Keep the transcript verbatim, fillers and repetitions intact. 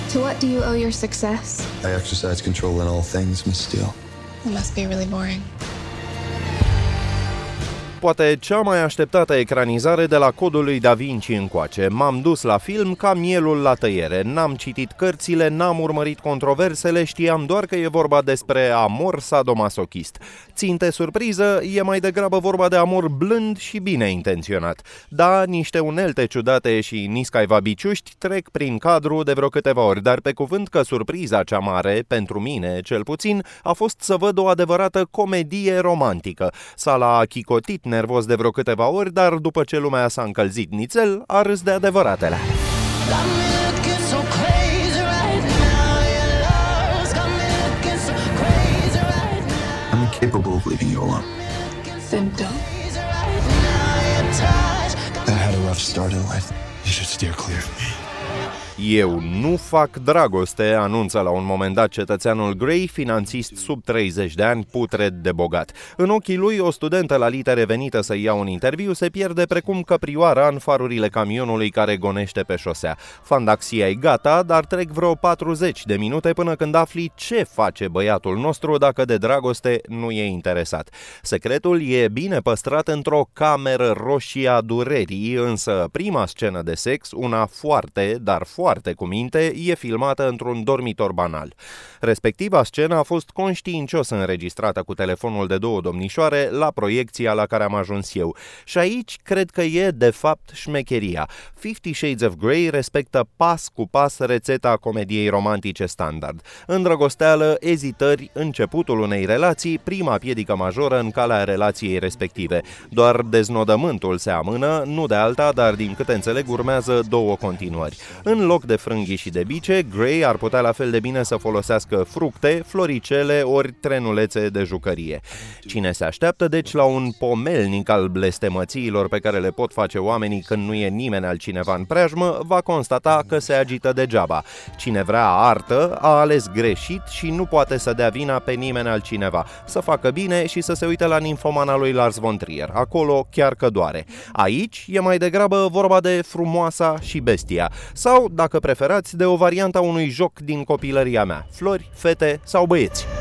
To what do you owe your success? I exercise control in all things, Miss Steele. It must be really boring. Poate cea mai așteptată ecranizare de la Codul lui Da Vinci încoace. M-am dus la film ca mielul la tăiere. N-am citit cărțile, n-am urmărit controversele, știam doar că e vorba despre amor sadomasochist. Ținte surpriză, e mai degrabă vorba de amor blând și bine intenționat. Da, niște unelte ciudate și niscaiva biciuști trec prin cadru de vreo câteva ori, dar pe cuvânt că surpriza cea mare, pentru mine cel puțin, a fost să văd o adevărată comedie romantică. Sala a chicotit nervos de vreo câteva ori, dar după ce lumea s-a încălzit nițel, a râs de adevăratele. I'm incapable of leaving you alone. Then don't. I had a rough start in life. You should steer clear of me. Eu nu fac dragoste, anunță la un moment dat cetățeanul Gray, finanțist sub treizeci de ani, putred de bogat. În ochii lui, o studentă la litere venită să ia un interviu se pierde precum căprioara în farurile camionului care gonește pe șosea. Fandaxia e gata, dar trec vreo patruzeci de minute până când afli ce face băiatul nostru dacă de dragoste nu e interesat. Secretul e bine păstrat într-o cameră roșie a durerii, însă prima scenă de sex, una foarte, dar foarte foarte cu minte, e filmată într-un dormitor banal. Respectiva scenă a fost conștiincios înregistrată cu telefonul de două domnișoare la proiecția la care am ajuns eu. Și aici cred că e, de fapt, șmecheria. Fifty Shades of Grey respectă pas cu pas rețeta comediei romantice standard. Îndrăgosteală, ezitări, începutul unei relații, prima piedică majoră în calea relației respective. Doar deznodământul se amână, nu de alta, dar din câte înțeleg urmează două continuări. În loc de frânghii și de bice, Grey ar putea la fel de bine să folosească fructe, floricele ori trenulețe de jucărie. Cine se așteaptă deci la un pomelnic al blestemățiilor pe care le pot face oamenii când nu e nimeni altcineva în preajmă, va constata că se agită degeaba. Cine vrea artă a ales greșit și nu poate să dea vina pe nimeni altcineva. Să facă bine și să se uite la Nymphomana lui Lars von Trier. Acolo chiar că doare. Aici e mai degrabă vorba de Frumoasa și Bestia. Sau, dacă preferați, de o variantă a unui joc din copilăria mea. Flori, fete sau băieți.